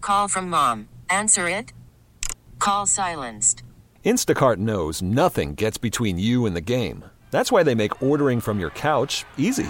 Call from mom. Answer it. Call silenced. Instacart knows nothing gets between you and the game. That's why they make ordering from your couch easy.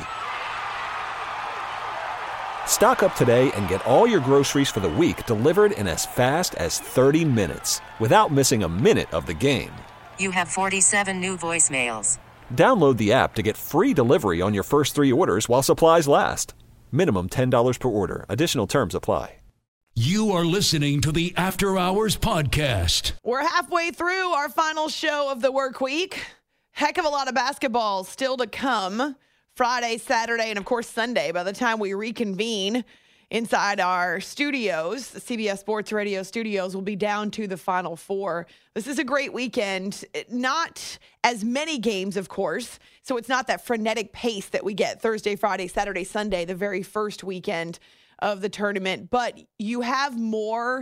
Stock up today and get all your groceries for the week delivered in as fast as 30 minutes without missing a minute of the game. You have 47 new voicemails. Download the app to get free delivery on your first 3 orders while supplies last. Minimum $10 per order. Additional terms apply. You are listening to the After Hours Podcast. We're halfway through our final show of the work week. Heck of a lot of basketball still to come. Friday, Saturday, and of course Sunday. By the time we reconvene inside our studios, the CBS Sports Radio studios, will be down to the Final Four. This is a great weekend. Not as many games, of course, so it's not that frenetic pace that we get Thursday, Friday, Saturday, Sunday, the very first weekend of the tournament. But you have more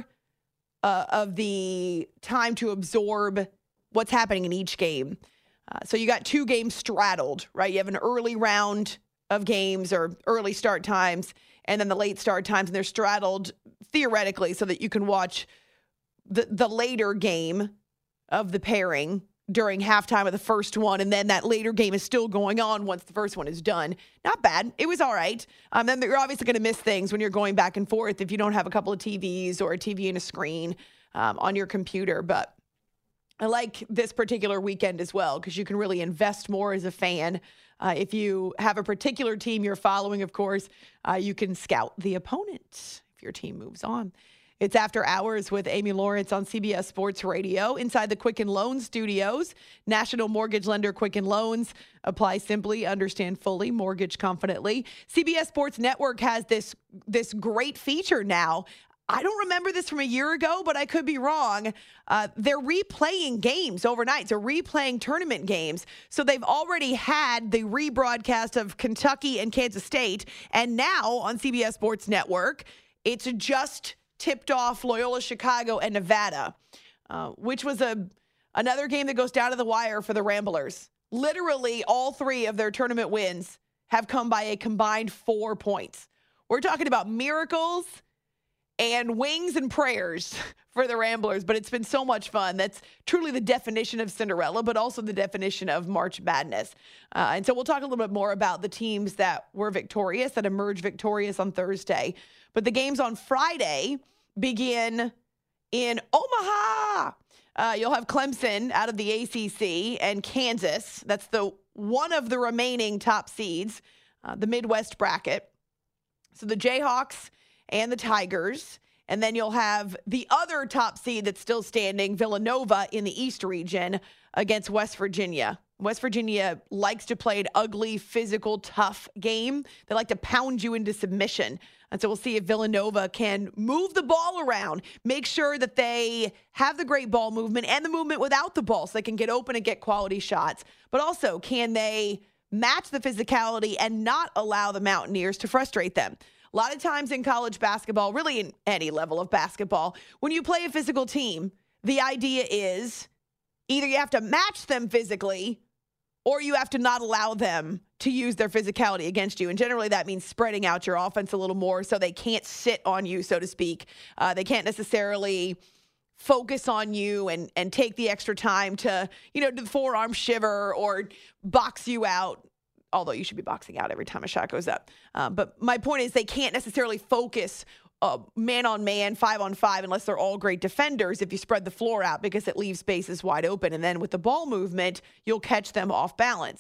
of the time to absorb what's happening in each game. So you got 2 games straddled, right? You have an early round of games or early start times and then the late start times, and they're straddled theoretically so that you can watch the later game of the pairing during halftime of the first one, and then that later game is still going on once the first one is done. Not bad. It was all right. Then you're obviously going to miss things when you're going back and forth if you don't have a couple of TVs or a TV and a screen on your computer, but I like this particular weekend as well because you can really invest more as a fan. If you have a particular team you're following, of course, you can scout the opponent if your team moves on. It's After Hours with Amy Lawrence on CBS Sports Radio inside the Quicken Loans studios. National mortgage lender Quicken Loans. Apply simply, understand fully, mortgage confidently. CBS Sports Network has this great feature now. I don't remember this from a year ago, but I could be wrong. They're replaying games overnight, so replaying tournament games. So they've already had the rebroadcast of Kentucky and Kansas State, and now on CBS Sports Network, it's just tipped off Loyola Chicago and Nevada, which was another game that goes down to the wire for the Ramblers. Literally, all 3 of their tournament wins have come by a combined 4 points. We're talking about miracles and wings and prayers for the Ramblers, but it's been so much fun. That's truly the definition of Cinderella, but also the definition of March Madness. And so we'll talk a little bit more about the teams that were victorious, that emerged victorious on Thursday. But the games on Friday begin in Omaha. You'll have Clemson out of the ACC and Kansas. That's the one of the remaining top seeds, the Midwest bracket. So the Jayhawks and the Tigers. And then you'll have the other top seed that's still standing, Villanova in the East region against West Virginia. West Virginia likes to play an ugly, physical, tough game. They like to pound you into submission. And so we'll see if Villanova can move the ball around, make sure that they have the great ball movement and the movement without the ball so they can get open and get quality shots. But also, can they match the physicality and not allow the Mountaineers to frustrate them? A lot of times in college basketball, really in any level of basketball, when you play a physical team, the idea is either you have to match them physically or you have to not allow them to use their physicality against you. And generally that means spreading out your offense a little more so they can't sit on you, so to speak. They can't necessarily focus on you and take the extra time to, do the forearm shiver or box you out. Although you should be boxing out every time a shot goes up. But my point is they can't necessarily focus man-on-man, 5-on-5, unless they're all great defenders if you spread the floor out because it leaves spaces wide open. And then with the ball movement, you'll catch them off balance.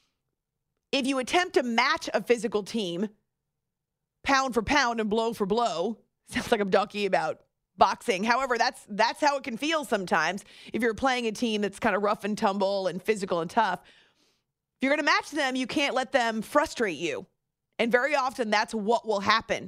If you attempt to match a physical team, pound for pound and blow for blow, sounds like I'm talking about boxing. However, that's how it can feel sometimes if you're playing a team that's kind of rough and tumble and physical and tough. If you're going to match them, you can't let them frustrate you. And very often that's what will happen.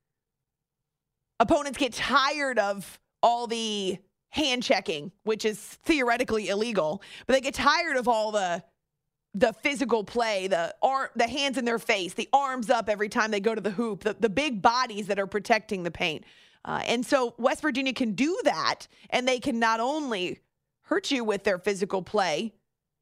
Opponents get tired of all the hand checking, which is theoretically illegal, but they get tired of all the physical play, the hands in their face, the arms up every time they go to the hoop, the big bodies that are protecting the paint. And so West Virginia can do that, and they can not only hurt you with their physical play,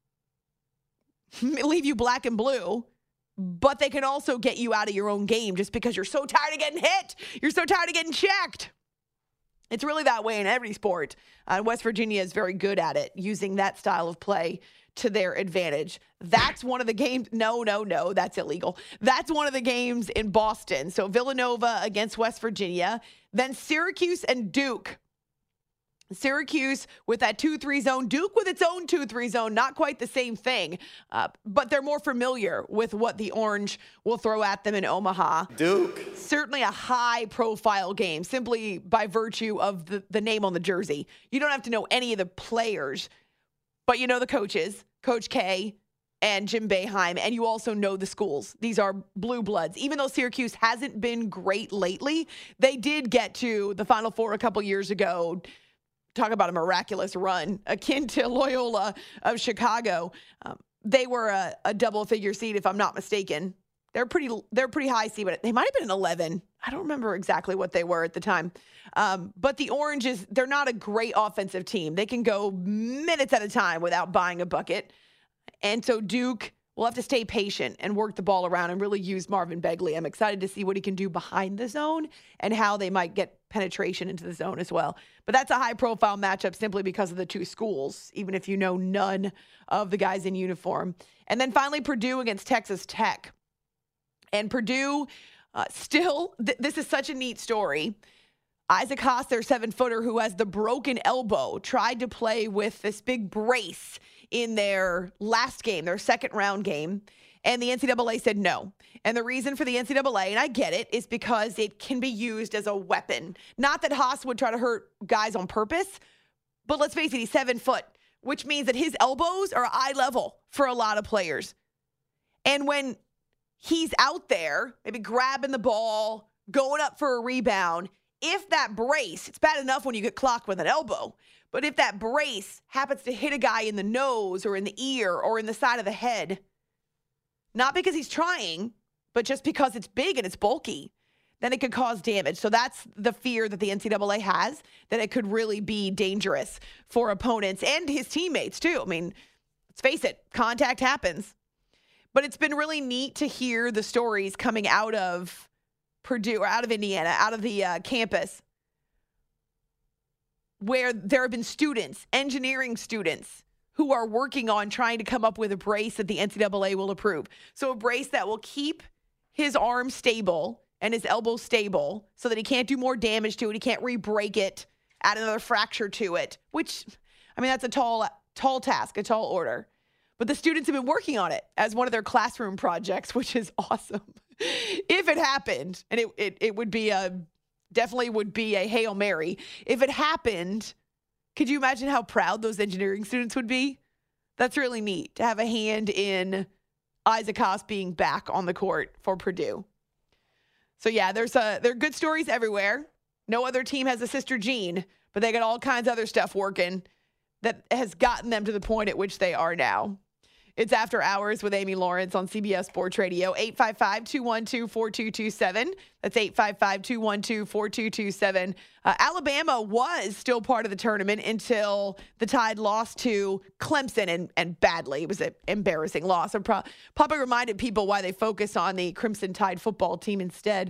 leave you black and blue, but they can also get you out of your own game just because you're so tired of getting hit. You're so tired of getting checked. It's really that way in every sport. West Virginia is very good at it, using that style of play to their advantage. That's one of the games. No, that's illegal. That's one of the games in Boston. So Villanova against West Virginia, then Syracuse and Duke. Syracuse with that 2-3 zone, Duke with its own 2-3 zone, not quite the same thing, but they're more familiar with what the Orange will throw at them in Omaha. Duke. Certainly a high-profile game, simply by virtue of the name on the jersey. You don't have to know any of the players, but you know the coaches, Coach K and Jim Boeheim, and you also know the schools. These are blue bloods. Even though Syracuse hasn't been great lately, they did get to the Final Four a couple years ago. Talk about a miraculous run akin to Loyola of Chicago. They were a double-figure seed, if I'm not mistaken. They're pretty high seed, but they might have been an 11. I don't remember exactly what they were at the time. But the Oranges, they're not a great offensive team. They can go minutes at a time without buying a bucket. And so Duke will have to stay patient and work the ball around and really use Marvin Begley. I'm excited to see what he can do behind the zone and how they might get penetration into the zone as well. But that's a high-profile matchup simply because of the two schools, even if you know none of the guys in uniform. And then finally, Purdue against Texas Tech. And Purdue this is such a neat story. Isaac Haas, their 7-footer who has the broken elbow, tried to play with this big brace in their last game, their second-round game, and the NCAA said no. And the reason for the NCAA, and I get it, is because it can be used as a weapon. Not that Haas would try to hurt guys on purpose, but let's face it, he's 7 foot, which means that his elbows are eye level for a lot of players. And when he's out there, maybe grabbing the ball, going up for a rebound, if that brace, it's bad enough when you get clocked with an elbow, but if that brace happens to hit a guy in the nose or in the ear or in the side of the head, not because he's trying, but just because it's big and it's bulky, then it could cause damage. So that's the fear that the NCAA has, that it could really be dangerous for opponents and his teammates too. I mean, let's face it, contact happens. But it's been really neat to hear the stories coming out of Purdue or out of Indiana, out of the campus, where there have been students, engineering students, who are working on trying to come up with a brace that the NCAA will approve. So a brace that will keep his arm stable and his elbow stable so that he can't do more damage to it. He can't re-break it, add another fracture to it, which, I mean, that's a tall task, a tall order. But the students have been working on it as one of their classroom projects, which is awesome. If it happened, and it would be definitely would be a Hail Mary. If it happened, could you imagine how proud those engineering students would be? That's really neat to have a hand in Isaac Haas being back on the court for Purdue. So yeah, there are good stories everywhere. No other team has a Sister Jean, but they got all kinds of other stuff working that has gotten them to the point at which they are now. It's After Hours with Amy Lawrence on CBS Sports Radio, 855-212-4227. That's 855-212-4227. Alabama was still part of the tournament until the Tide lost to Clemson, and badly. It was an embarrassing loss. I probably reminded people why they focus on the Crimson Tide football team instead.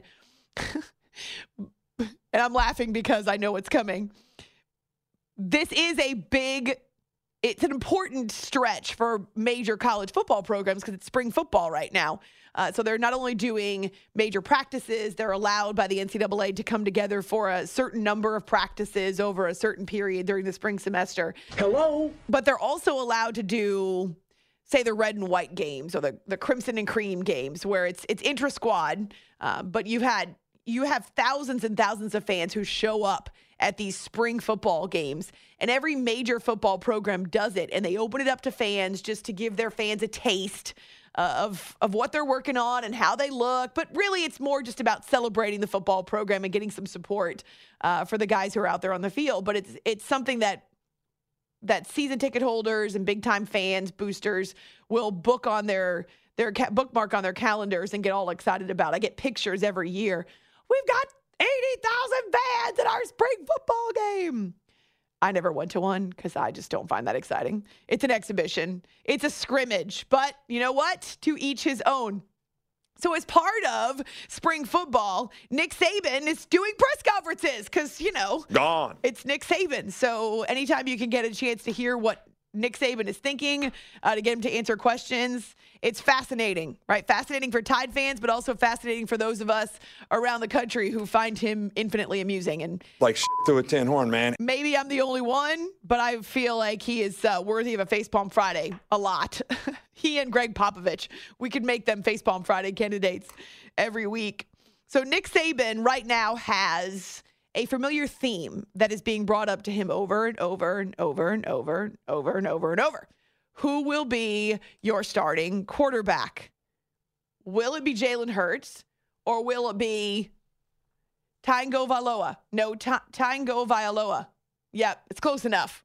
And I'm laughing because I know what's coming. This is it's an important stretch for major college football programs because it's spring football right now. So they're not only doing major practices, they're allowed by the NCAA to come together for a certain number of practices over a certain period during the spring semester. Hello? But they're also allowed to do, say, the red and white games or the crimson and cream games where it's intra-squad, but you have thousands and thousands of fans who show up at these spring football games, and every major football program does it, and they open it up to fans just to give their fans a taste of what they're working on and how they look. But really, it's more just about celebrating the football program and getting some support for the guys who are out there on the field. But it's something that season ticket holders and big time fans, boosters, will bookmark on their calendars and get all excited about. I get pictures every year. We've got 80,000 fans at our spring football game. I never went to one because I just don't find that exciting. It's an exhibition. It's a scrimmage. But you know what? To each his own. So as part of spring football, Nick Saban is doing press conferences because, Gone. it's Nick Saban. So anytime you can get a chance to hear what Nick Saban is thinking, to get him to answer questions, it's fascinating, right? Fascinating for Tide fans, but also fascinating for those of us around the country who find him infinitely amusing. And Like shit through a tin horn, man. maybe I'm the only one, but I feel like he is worthy of a Facepalm Friday a lot. He and Greg Popovich, we could make them Facepalm Friday candidates every week. So Nick Saban right now has a familiar theme that is being brought up to him over and over and over and over and over and over and over. Who will be your starting quarterback? Will it be Jalen Hurts or will it be Taingo Vailoa? No, Taingo Vailoa. Yep, it's close enough.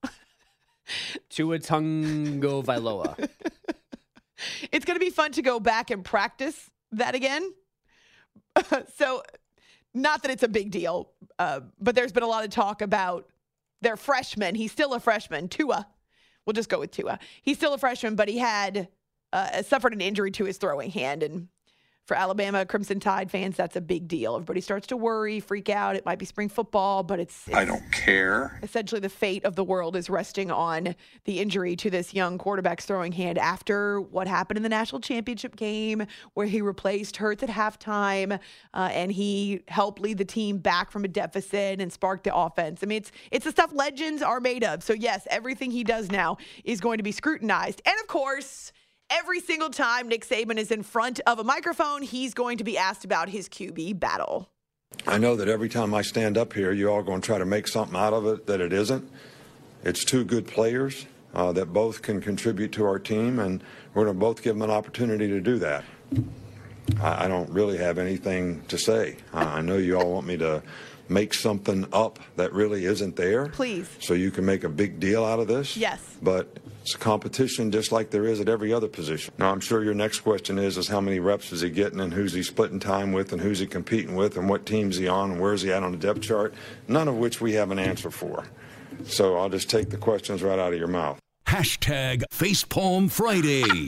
Tua Tagovailoa. It's going to be fun to go back and practice that again. So, not that it's a big deal, but there's been a lot of talk about their freshman. He's still a freshman, Tua. We'll just go with Tua. He's still a freshman, but he had suffered an injury to his throwing hand. And for Alabama Crimson Tide fans, that's a big deal. Everybody starts to worry, freak out. It might be spring football, but it's I don't care. essentially the fate of the world is resting on the injury to this young quarterback's throwing hand after what happened in the national championship game where he replaced Hurts at halftime and he helped lead the team back from a deficit and spark the offense. I mean, it's the stuff legends are made of. So yes, everything he does now is going to be scrutinized. And of course, every single time Nick Saban is in front of a microphone, he's going to be asked about his QB battle. I know that every time I stand up here, you're all going to try to make something out of it that it isn't. It's two good players that both can contribute to our team, and we're going to both give them an opportunity to do that. I don't really have anything to say. I know you all want me to make something up that really isn't there. Please. So you can make a big deal out of this. Yes. But it's a competition just like there is at every other position. Now, I'm sure your next question is how many reps is he getting and who's he splitting time with and who's he competing with and what team's he on and where's he at on the depth chart, none of which we have an answer for. So I'll just take the questions right out of your mouth. Hashtag Facepalm Friday.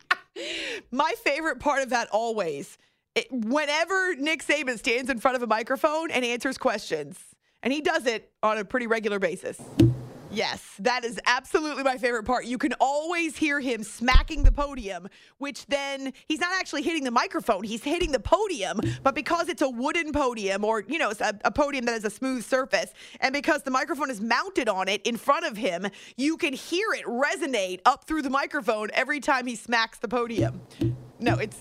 My favorite part of that always, whenever Nick Saban stands in front of a microphone and answers questions, and he does it on a pretty regular basis. Yes, that is absolutely my favorite part. You can always hear him smacking the podium, which then he's not actually hitting the microphone. He's hitting the podium, but because it's a wooden podium or, it's a podium that has a smooth surface, and because the microphone is mounted on it in front of him, you can hear it resonate up through the microphone every time he smacks the podium. No, it's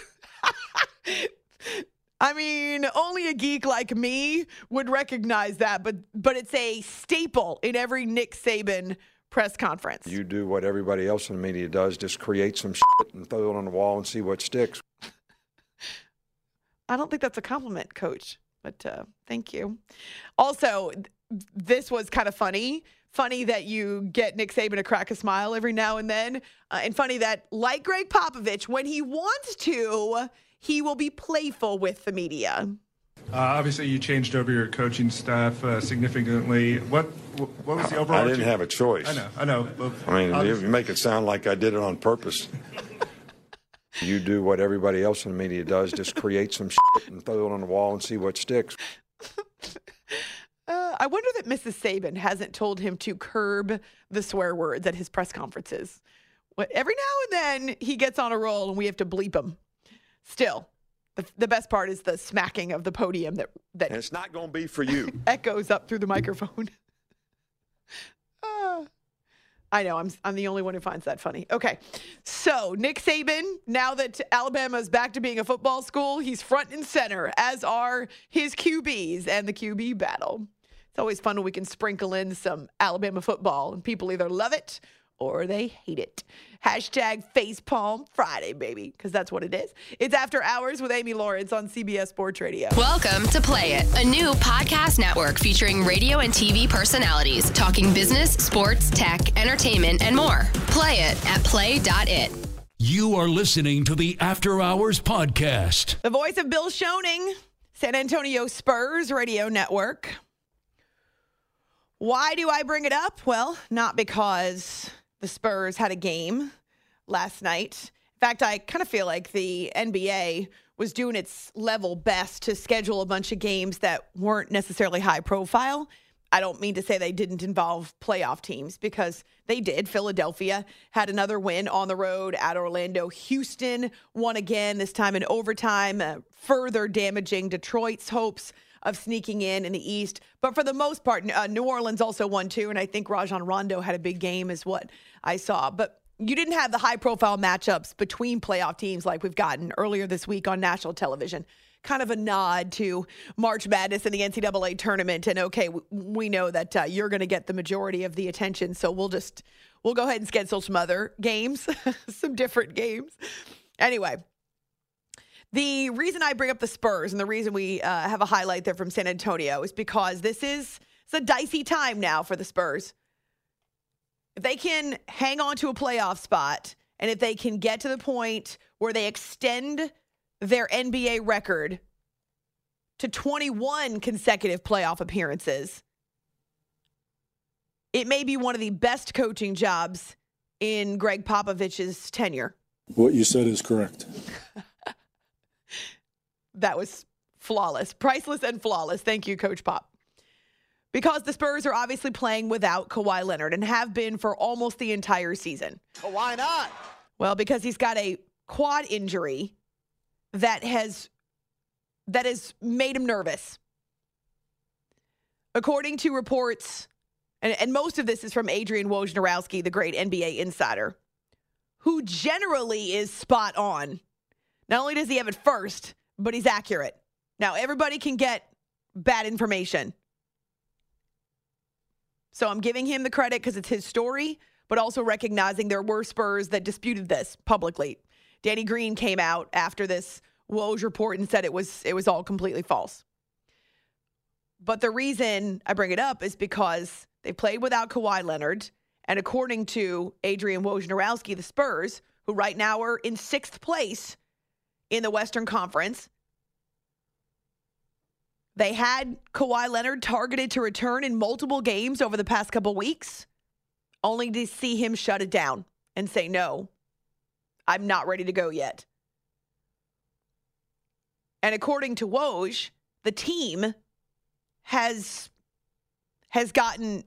I mean, only a geek like me would recognize that, but it's a staple in every Nick Saban press conference. You do what everybody else in the media does, just create some shit and throw it on the wall and see what sticks. I don't think that's a compliment, Coach, but thank you. Also, this was kind of funny. Funny that you get Nick Saban to crack a smile every now and then. And funny that, like Greg Popovich, when he wants to, he will be playful with the media. Obviously, you changed over your coaching staff significantly. What was the overall? I didn't have a choice. I know. Well, I mean, you make it sound like I did it on purpose. You do what everybody else in the media does, just create some shit and throw it on the wall and see what sticks. I wonder that Mrs. Saban hasn't told him to curb the swear words at his press conferences. Every now and then he gets on a roll and we have to bleep him. Still, the best part is the smacking of the podium that And it's not going to be for you. echoes up through the microphone. I know, I'm the only one who finds that funny. Okay, so Nick Saban, now that Alabama's back to being a football school, he's front and center, as are his QBs and the QB battle. It's always fun when we can sprinkle in some Alabama football, and people either love it or they hate it. Hashtag Facepalm Friday, baby, because that's what it is. It's After Hours with Amy Lawrence on CBS Sports Radio. Welcome to Play It, a new podcast network featuring radio and TV personalities talking business, sports, tech, entertainment, and more. Play it at play.it. You are listening to the After Hours Podcast. The voice of Bill Schoening, San Antonio Spurs Radio Network. Why do I bring it up? Well, not because the Spurs had a game last night. In fact, I kind of feel like the NBA was doing its level best to schedule a bunch of games that weren't necessarily high profile. I don't mean to say they didn't involve playoff teams, because they did. Philadelphia had another win on the road at Orlando. Houston won again, this time in overtime, further damaging Detroit's hopes of sneaking in the East. But for the most part, New Orleans also won too, and I think Rajon Rondo had a big game is what I saw. But you didn't have the high-profile matchups between playoff teams like we've gotten earlier this week on national television. Kind of a nod to March Madness and the NCAA tournament. And okay, we know that you're going to get the majority of the attention, so we'll go ahead and schedule some other games, some different games. Anyway, the reason I bring up the Spurs and the reason we have a highlight there from San Antonio is because it's a dicey time now for the Spurs. If they can hang on to a playoff spot, and if they can get to the point where they extend their NBA record to 21 consecutive playoff appearances, it may be one of the best coaching jobs in Greg Popovich's tenure. What you said is correct. That was flawless, priceless and flawless. Thank you, Coach Pop. Because the Spurs are obviously playing without Kawhi Leonard and have been for almost the entire season. Why not? Well, because he's got a quad injury that has made him nervous. According to reports, and most of this is from Adrian Wojnarowski, the great NBA insider, who generally is spot on. Not only does he have it first, but he's accurate. Now, everybody can get bad information. So I'm giving him the credit because it's his story, but also recognizing there were Spurs that disputed this publicly. Danny Green came out after this Woj report and said it was all completely false. But the reason I bring it up is because they played without Kawhi Leonard, and according to Adrian Wojnarowski, the Spurs, who right now are in 6th place in the Western Conference, they had Kawhi Leonard targeted to return in multiple games over the past couple weeks, only to see him shut it down and say, no, I'm not ready to go yet. And according to Woj, the team has gotten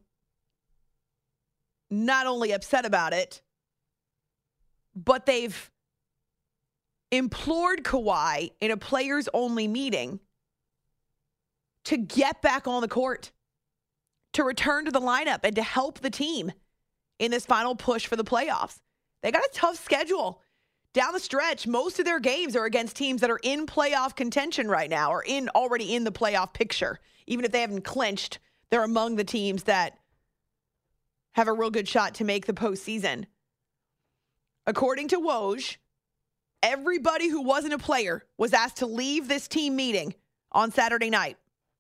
not only upset about it, but they've implored Kawhi in a players-only meeting to get back on the court, to return to the lineup, and to help the team in this final push for the playoffs. They got a tough schedule. Down the stretch, most of their games are against teams that are in playoff contention right now, or already in the playoff picture. Even if they haven't clinched, they're among the teams that have a real good shot to make the postseason. According to Woj, everybody who wasn't a player was asked to leave this team meeting on Saturday night.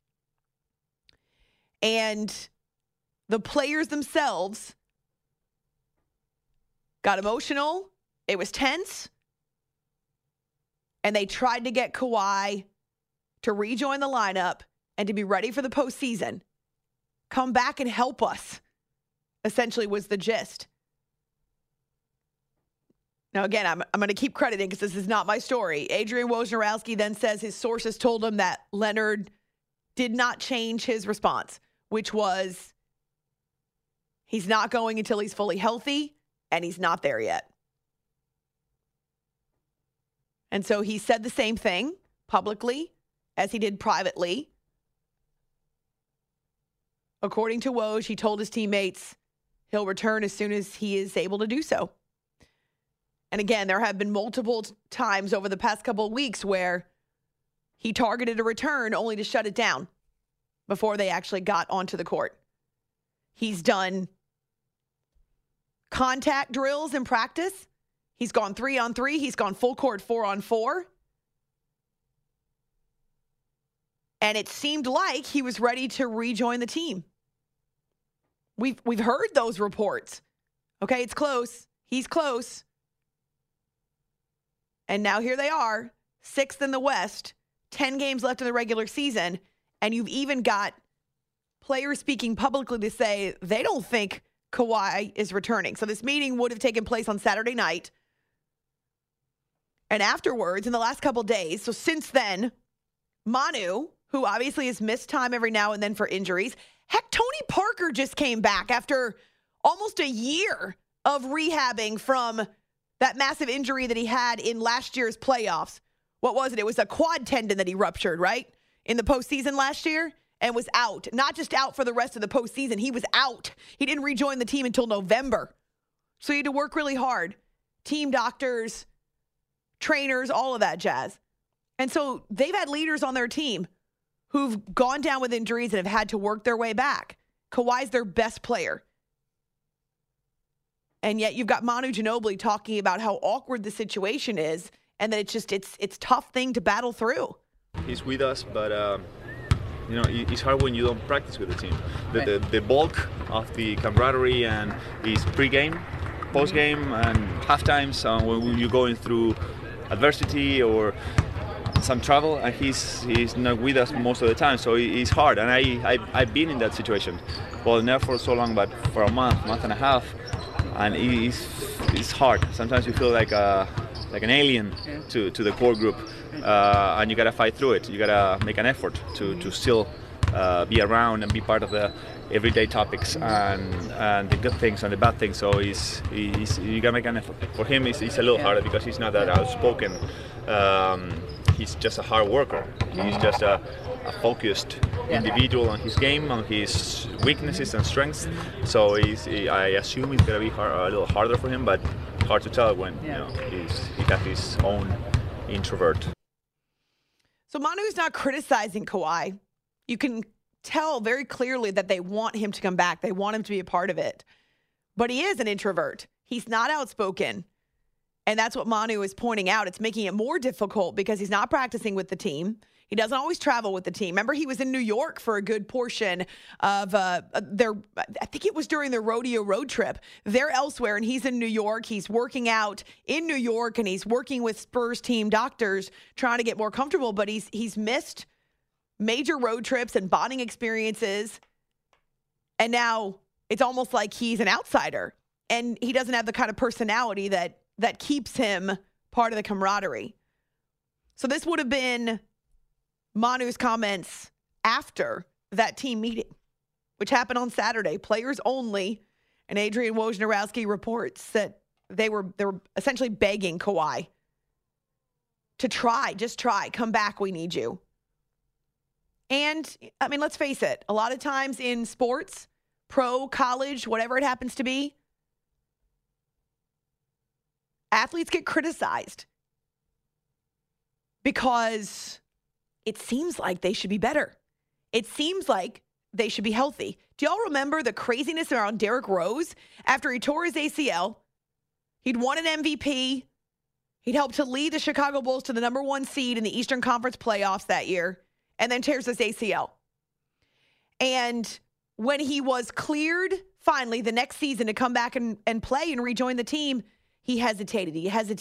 And the players themselves got emotional. It was tense. And they tried to get Kawhi to rejoin the lineup and to be ready for the postseason. Come back and help us, essentially was the gist. Now, again, I'm going to keep crediting because this is not my story. Adrian Wojnarowski then says his sources told him that Leonard did not change his response, which was he's not going until he's fully healthy, and he's not there yet. And so he said the same thing publicly as he did privately. According to Woj, he told his teammates he'll return as soon as he is able to do so. And again, there have been multiple times over the past couple of weeks where he targeted a return only to shut it down before they actually got onto the court. He's done contact drills in practice. He's gone 3-on-3. He's gone full court 4-on-4. And it seemed like he was ready to rejoin the team. We've heard those reports. Okay, it's close. He's close. And now here they are, 6th in the West, 10 games left in the regular season, and you've even got players speaking publicly to say they don't think Kawhi is returning. So this meeting would have taken place on Saturday night. And afterwards, in the last couple days, so since then, Manu, who obviously has missed time every now and then for injuries, heck, Tony Parker just came back after almost a year of rehabbing from that massive injury that he had in last year's playoffs. What was it? It was a quad tendon that he ruptured, right? In the postseason last year and was out. Not just out for the rest of the postseason. He was out. He didn't rejoin the team until November. So he had to work really hard. Team doctors, trainers, all of that jazz. And so they've had leaders on their team who've gone down with injuries and have had to work their way back. Kawhi's their best player. And yet you've got Manu Ginobili talking about how awkward the situation is and that it's tough thing to battle through. He's with us, but it's hard when you don't practice with the team. The bulk of the camaraderie and is pre-game, post-game, and half-times when you're going through adversity or some trouble, and he's not with us most of the time, so it's hard. And I've been in that situation. Well, not for so long, but for a month and a half, and it's hard. Sometimes you feel like an alien to the core group, and you gotta fight through it. You gotta make an effort to still be around and be part of the everyday topics and the good things and the bad things. So you gotta make an effort. For him, it's a little harder because he's not that outspoken. He's just a hard worker. He's just a focused individual on his game, on his weaknesses and strengths. So I assume it's gonna be a little harder for him, but hard to tell when he got his own introvert. So Manu's not criticizing Kawhi. You can tell very clearly that they want him to come back. They want him to be a part of it. But he is an introvert. He's not outspoken. And that's what Manu is pointing out. It's making it more difficult because he's not practicing with the team. He doesn't always travel with the team. Remember, he was in New York for a good portion of I think it was during their rodeo road trip. They're elsewhere, and he's in New York. He's working out in New York, and he's working with Spurs team doctors trying to get more comfortable. But he's missed major road trips and bonding experiences. And now it's almost like he's an outsider, and he doesn't have the kind of personality that keeps him part of the camaraderie. So this would have been Manu's comments after that team meeting, which happened on Saturday. Players only. And Adrian Wojnarowski reports that they were essentially begging Kawhi to just try, come back, we need you. And, I mean, let's face it, a lot of times in sports, pro, college, whatever it happens to be, athletes get criticized because it seems like they should be better. It seems like they should be healthy. Do y'all remember the craziness around Derrick Rose after he tore his ACL? He'd won an MVP. He'd helped to lead the Chicago Bulls to the number 1 seed in the Eastern Conference playoffs that year, and then tears his ACL. And when he was cleared finally the next season to come back and play and rejoin the team, he hesitated.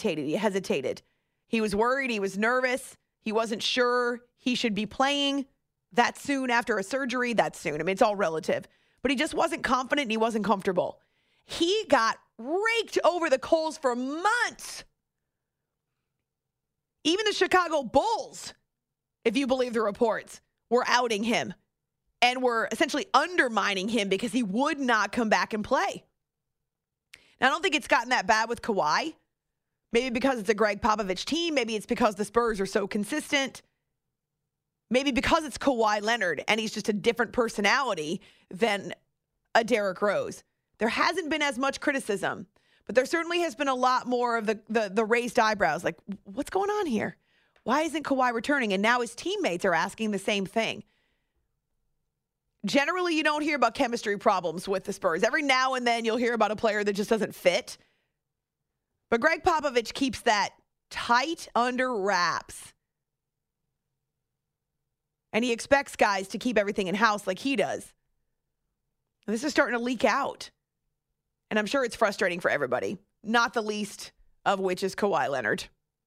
He was worried. He was nervous. He wasn't sure he should be playing that soon after a surgery, that soon. I mean, it's all relative. But he just wasn't confident and he wasn't comfortable. He got raked over the coals for months. Even the Chicago Bulls, if you believe the reports, were outing him and were essentially undermining him because he would not come back and play. Now, I don't think it's gotten that bad with Kawhi. Maybe because it's a Greg Popovich team. Maybe it's because the Spurs are so consistent. Maybe because it's Kawhi Leonard and he's just a different personality than a Derrick Rose. There hasn't been as much criticism, but there certainly has been a lot more of the raised eyebrows. Like, what's going on here? Why isn't Kawhi returning? And now his teammates are asking the same thing. Generally, you don't hear about chemistry problems with the Spurs. Every now and then you'll hear about a player that just doesn't fit. But Greg Popovich keeps that tight under wraps. And he expects guys to keep everything in-house like he does. And this is starting to leak out. And I'm sure it's frustrating for everybody, not the least of which is Kawhi Leonard.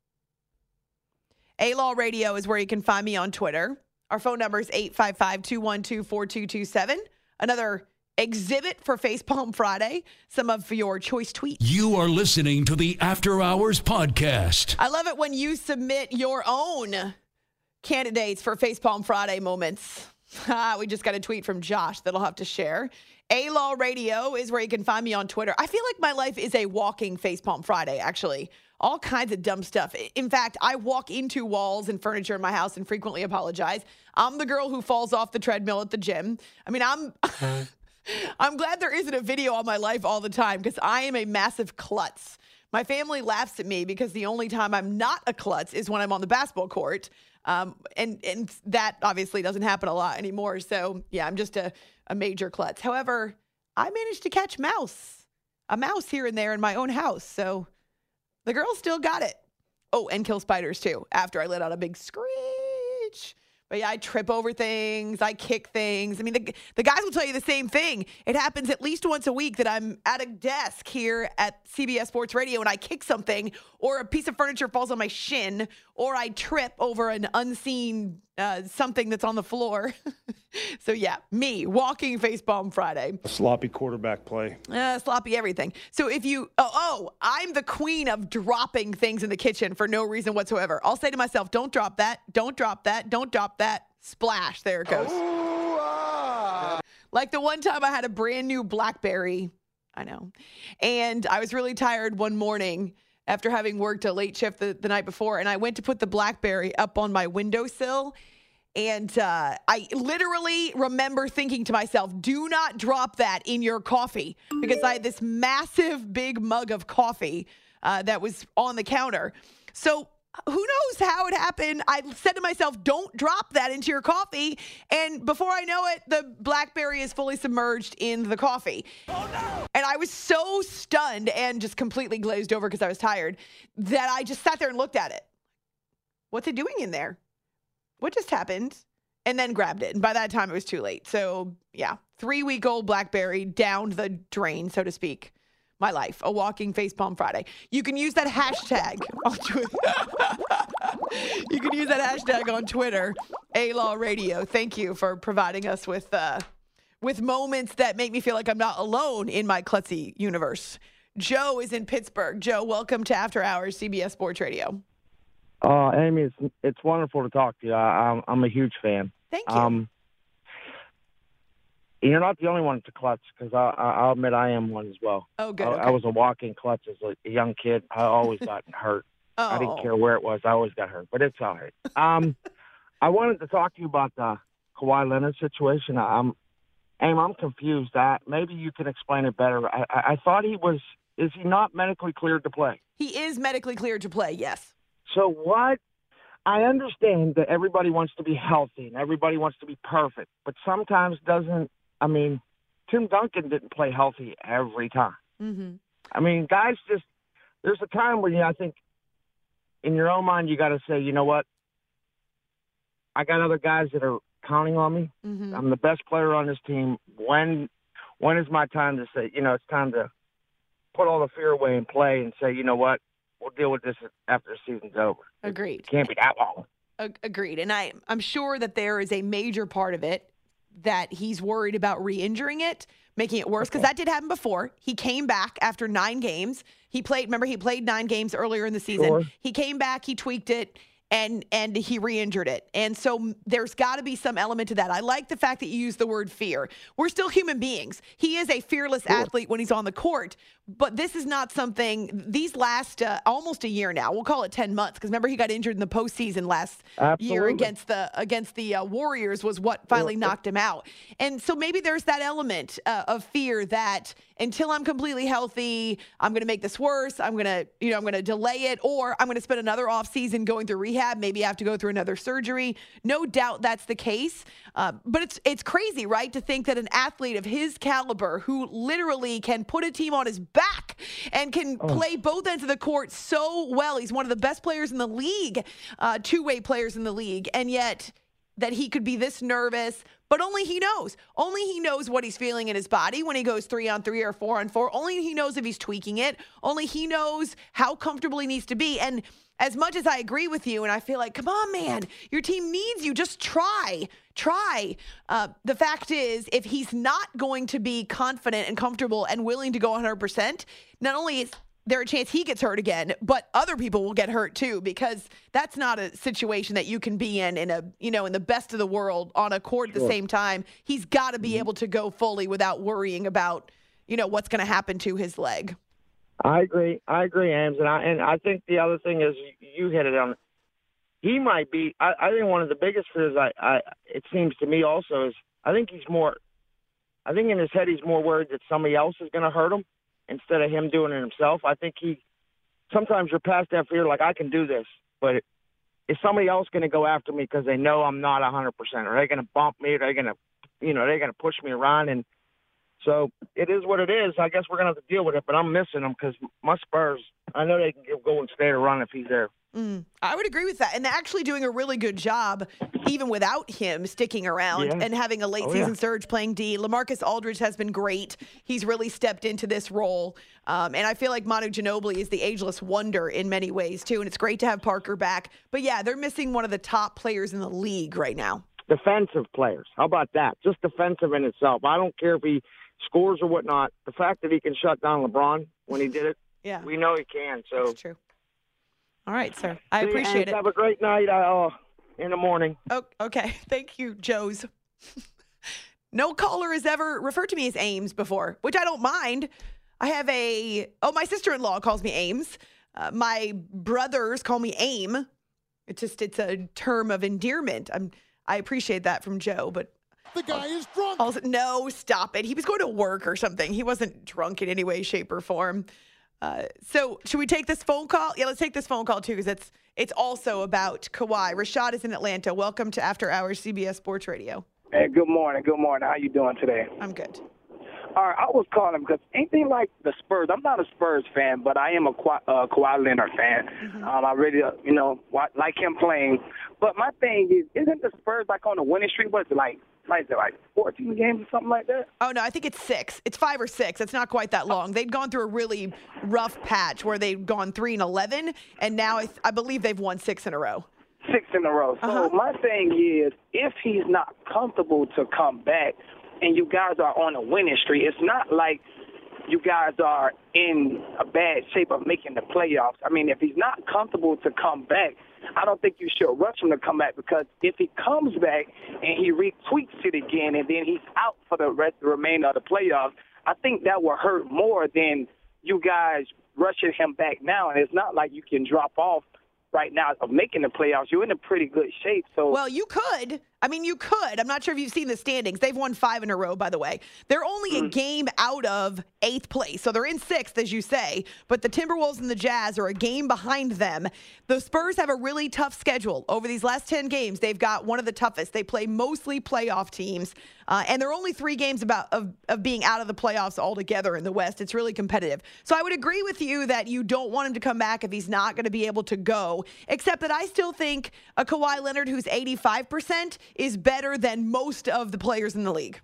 A-Law Radio is where you can find me on Twitter. Our phone number is 855-212-4227. Another exhibit for Facepalm Friday, some of your choice tweets. You are listening to the After Hours Podcast. I love it when you submit your own candidates for Facepalm Friday moments. We just got a tweet from Josh that I'll have to share. A-Law Radio is where you can find me on Twitter. I feel like my life is a walking Facepalm Friday, actually. All kinds of dumb stuff. In fact, I walk into walls and furniture in my house and frequently apologize. I'm the girl who falls off the treadmill at the gym. I mean, I'm glad there isn't a video on my life all the time because I am a massive klutz. My family laughs at me because the only time I'm not a klutz is when I'm on the basketball court. And that obviously doesn't happen a lot anymore. So, yeah, I'm just a major klutz. However, I managed to catch a mouse here and there in my own house. So the girls still got it. Oh, and kill spiders, too, after I let out a big screech. But yeah, I trip over things. I kick things. I mean, the guys will tell you the same thing. It happens at least once a week that I'm at a desk here at CBS Sports Radio and I kick something or a piece of furniture falls on my shin or I trip over an unseen something that's on the floor. So yeah, me, walking Facepalm Friday. A sloppy quarterback play. Sloppy everything. So if you, I'm the queen of dropping things in the kitchen for no reason whatsoever. I'll say to myself, don't drop that, don't drop that, don't drop that. Splash, there it goes. Like the one time I had a brand new BlackBerry, I know, and I was really tired one morning after having worked a late shift the night before, and I went to put the BlackBerry up on my windowsill. And I literally remember thinking to myself, do not drop that in your coffee, because I had this massive big mug of coffee that was on the counter. So who knows how it happened? I said to myself, don't drop that into your coffee. And before I know it, the BlackBerry is fully submerged in the coffee. Oh, no. And I was so stunned and just completely glazed over because I was tired that I just sat there and looked at it. What's it doing in there? What just happened? And then grabbed it. And by that time, it was too late. So, yeah, 3-week-old BlackBerry down the drain, so to speak. My life, a walking Facepalm Friday. You can use that hashtag on Twitter. You can use that hashtag on Twitter, A-Law Radio. Thank you for providing us with moments that make me feel like I'm not alone in my klutzy universe. Joe is in Pittsburgh. Joe, welcome to After Hours, CBS Sports Radio. Amy, it's wonderful to talk to you. I'm a huge fan. Thank you. You're not the only one to klutz, because I'll admit I am one as well. Oh, good. I was a walking klutz as a young kid. I always got hurt. Oh. I didn't care where it was. I always got hurt, but it's all right. I wanted to talk to you about the Kawhi Leonard situation. I'm confused. Maybe you can explain it better. I thought is he not medically cleared to play? He is medically cleared to play, yes. So what? I understand that everybody wants to be healthy and everybody wants to be perfect, but sometimes Tim Duncan didn't play healthy every time. Mm-hmm. I mean, guys there's a time when I think in your own mind you got to say, you know what? I got other guys that are counting on me. Mm-hmm. I'm the best player on this team. When is my time to say, it's time to put all the fear away and play and say, you know what? We'll deal with this after the season's over. Agreed. It can't be that long. Agreed. And I'm sure that there is a major part of it that he's worried about re-injuring it, making it worse, because that did happen before. He came back after 9 games. He played 9 games earlier in the season. Sure. He came back, he tweaked it, and he re-injured it. And so there's got to be some element to that. I like the fact that you use the word fear. We're still human beings. He is a fearless athlete when he's on the court, but this is not something, these last almost a year now, we'll call it 10 months, because remember he got injured in the postseason last year against the Warriors was what finally knocked him out. And so maybe there's that element of fear that until I'm completely healthy, I'm going to make this worse. I'm going to delay it, or I'm going to spend another offseason going through rehab. Maybe I have to go through another surgery. No doubt that's the case. But it's crazy, right, to think that an athlete of his caliber who literally can put a team on his back and can play both ends of the court so well. He's one of the best players in the league, two-way players in the league, and yet that he could be this nervous, but only he knows. Only he knows what he's feeling in his body when he goes 3-on-3 or 4-on-4. Only he knows if he's tweaking it. Only he knows how comfortable he needs to be. And as much as I agree with you, and I feel like, come on, man, your team needs you. Just try try. The fact is, if he's not going to be confident and comfortable and willing to go 100%, not only is there a chance he gets hurt again, but other people will get hurt too, because that's not a situation that you can be in the best of the world on a court at the same time. He's got to be able to go fully without worrying about, what's going to happen to his leg. I agree, Ames, and I think the other thing is you hit it on. He might be. I think one of the biggest fears. It seems to me also is I think in his head he's more worried that somebody else is going to hurt him instead of him doing it himself. I think sometimes you're past that fear, like I can do this, but is somebody else going to go after me because they know I'm not 100%? Are they going to bump me? Are they going to, they're going to push me around? And so it is what it is. I guess we're going to have to deal with it, but I'm missing him because my Spurs, I know they can give Golden State a run if he's there. I would agree with that. And they're actually doing a really good job, even without him sticking around and having a late season surge playing D. LaMarcus Aldridge has been great. He's really stepped into this role. And I feel like Manu Ginobili is the ageless wonder in many ways, too. And it's great to have Parker back. But, yeah, they're missing one of the top players in the league right now. Defensive players. How about that? Just defensive in itself. I don't care if he scores or whatnot. The fact that he can shut down LeBron when he did it, we know he can. So that's true. All right, sir. I appreciate it. Have a great night in the morning. Oh, okay. Thank you, Joes. No caller has ever referred to me as Ames before, which I don't mind. I have my sister-in-law calls me Ames. My brothers call me Aim. It's a term of endearment. I appreciate that from Joe, but the guy is drunk. Also, no, stop it. He was going to work or something. He wasn't drunk in any way, shape, or form. So should we take this phone call? Yeah, let's take this phone call, too, because it's also about Kawhi. Rashad is in Atlanta. Welcome to After Hours CBS Sports Radio. Hey, good morning. Good morning. How you doing today? I'm good. All right, I was calling because anything like the Spurs, I'm not a Spurs fan, but I am a Kawhi Leonard fan. Mm-hmm. I really, like him playing. But my thing is, isn't the Spurs like on a winning streak? What's it like 14 games or something like that? Oh, no, I think it's 6. It's 5 or 6. It's not quite that long. They'd gone through a really rough patch where they'd gone 3-11, and now I believe they've won 6 in a row. 6 in a row. So my thing is, if he's not comfortable to come back and you guys are on a winning streak, it's not like you guys are in a bad shape of making the playoffs. I mean, if he's not comfortable to come back, I don't think you should rush him to come back, because if he comes back and he retweaks it again and then he's out for the remainder of the playoffs, I think that will hurt more than you guys rushing him back now. And it's not like you can drop off right now of making the playoffs. You're in a pretty good shape. So, well, you could. I mean, you could. I'm not sure if you've seen the standings. They've won 5 in a row, by the way. They're only a game out of 8th place. So they're in 6th, as you say. But the Timberwolves and the Jazz are a game behind them. The Spurs have a really tough schedule. Over these last 10 games, they've got one of the toughest. They play mostly playoff teams. And they're only 3 games of being out of the playoffs altogether in the West. It's really competitive. So I would agree with you that you don't want him to come back if he's not going to be able to go, except that I still think a Kawhi Leonard who's 85% is better than most of the players in the league.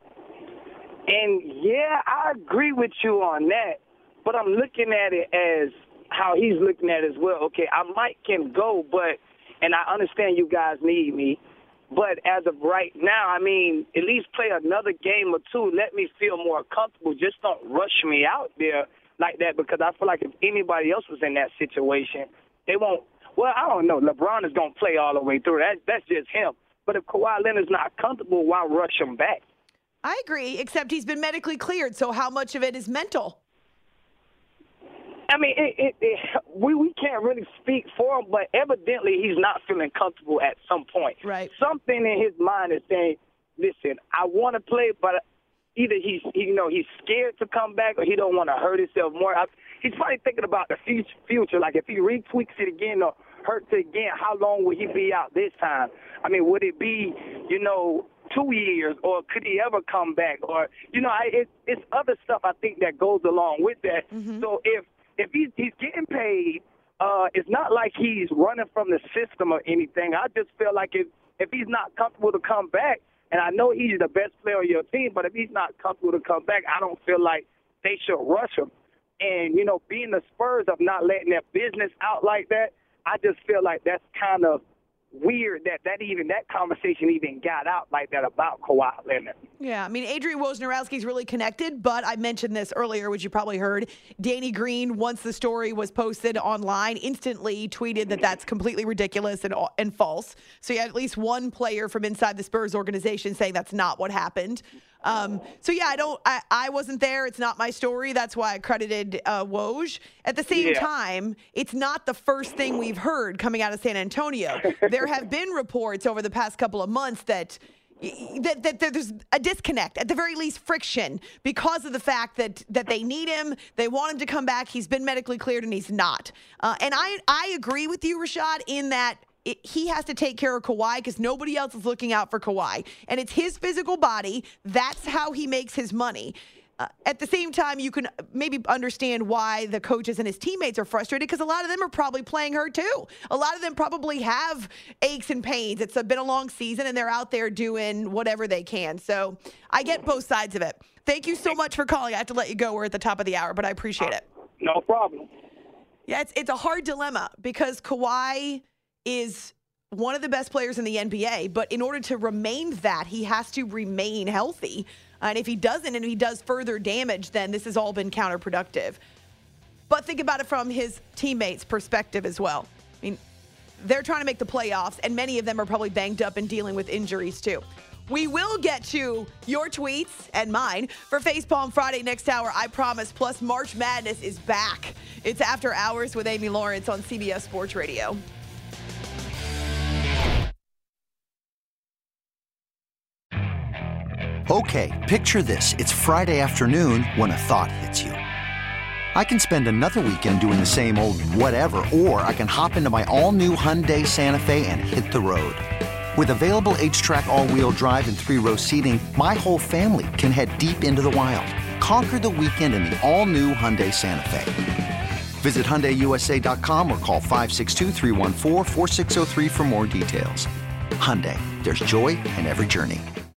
And, yeah, I agree with you on that, but I'm looking at it as how he's looking at it as well. Okay, I can go, and I understand you guys need me, but as of right now, I mean, at least play another game or 2. Let me feel more comfortable. Just don't rush me out there like that, because I feel like if anybody else was in that situation, they won't. Well, I don't know. LeBron is going to play all the way through. That's just him. But if Kawhi Leonard's not comfortable, why rush him back? I agree, except he's been medically cleared, so how much of it is mental? I mean, we can't really speak for him, but evidently he's not feeling comfortable at some point. Right. Something in his mind is saying, listen, I want to play, but either he's scared to come back or he don't want to hurt himself more. He's probably thinking about the future, like if he retweaks it again or hurts it again, how long will he be out this time? I mean, would it be, 2 years, or could he ever come back? Or, it's other stuff I think that goes along with that. Mm-hmm. So if he's getting paid, it's not like he's running from the system or anything. I just feel like if he's not comfortable to come back, and I know he's the best player on your team, but if he's not comfortable to come back, I don't feel like they should rush him. And, being the Spurs of not letting their business out like that, I just feel like that's kind of weird that conversation even got out like that about Kawhi Leonard. Yeah, I mean, Adrian Wojnarowski's really connected, but I mentioned this earlier, which you probably heard. Danny Green, once the story was posted online, instantly tweeted that that's completely ridiculous and false. So you had at least one player from inside the Spurs organization saying that's not what happened. So yeah, I wasn't there. It's not my story. That's why I credited Woj. At the same time, it's not the first thing we've heard coming out of San Antonio. There have been reports over the past couple of months that there's a disconnect, at the very least friction, because of the fact that they need him, they want him to come back, he's been medically cleared, and he's not. And I agree with you, Rashad, in that he has to take care of Kawhi because nobody else is looking out for Kawhi. And it's his physical body. That's how he makes his money. At the same time, you can maybe understand why the coaches and his teammates are frustrated because a lot of them are probably playing hurt too. A lot of them probably have aches and pains. It's been a long season, and they're out there doing whatever they can. So I get both sides of it. Thank you so much for calling. I have to let you go. We're at the top of the hour, but I appreciate it. No problem. Yeah, it's a hard dilemma because Kawhi is one of the best players in the NBA, but in order to remain that, he has to remain healthy. And if he doesn't, and if he does further damage, then this has all been counterproductive. But think about it from his teammates' perspective as well. I mean, they're trying to make the playoffs, and many of them are probably banged up and dealing with injuries too. We will get to your tweets and mine for Facepalm Friday next hour, I promise. Plus, March Madness is back. It's After Hours with Amy Lawrence on CBS Sports Radio. Okay, picture this. It's Friday afternoon when a thought hits you. I can spend another weekend doing the same old whatever, or I can hop into my all-new Hyundai Santa Fe and hit the road. With available H-Track all-wheel drive and 3-row seating, my whole family can head deep into the wild. Conquer the weekend in the all-new Hyundai Santa Fe. Visit HyundaiUSA.com or call 562-314-4603 for more details. Hyundai, there's joy in every journey.